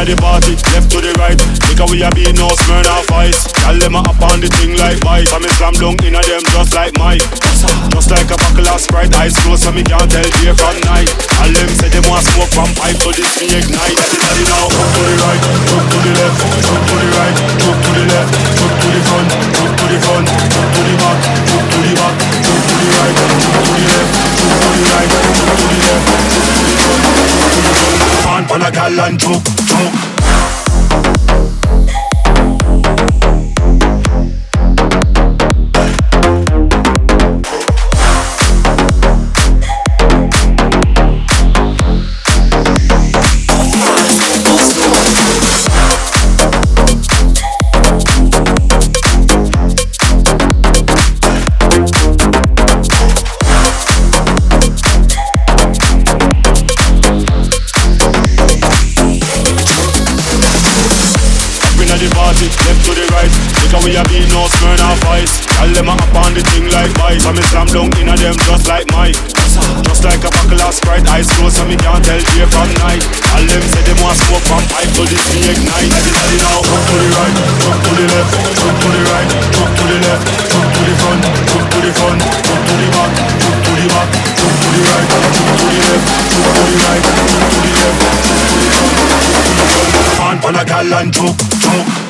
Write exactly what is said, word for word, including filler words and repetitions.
inna the party, left to the right. Because we a beat no smear no fights. Tell them a up on the thing like bike. So me slam down inna them just like Mike. Just like a buckle of Sprite, eyes closed so me can't tell day from night. All them say they want smoke from pipe, so this me ignite. That is how you know. Jump to the right, jump to the left, jump to the right, jump to the left, jump to the front, jump to the front, jump to the back, jump to the back, jump to the right, jump to the left, jump to the right, jump to the left, jump to the front, jump to the front. Man, pan a gal and choke, choke. Left to the right, because we a beat no smear no fights. Tell them a up on the thing like bike. So me slam down inna them just like Mike. Just like a buckle of Sprite, eyes closed so me can't tell day from night. All them say they want smoke from pipe, so this me ignite. That is how you know. Jump to the right, jump to the left, jump to the right, jump to the left, jump to the front, jump to the front, jump to the back, jump to the back, jump to the right, jump to the left, jump to the right, jump to the left, jump to the front, jump to the front. Man, pan a gal and choke, choke.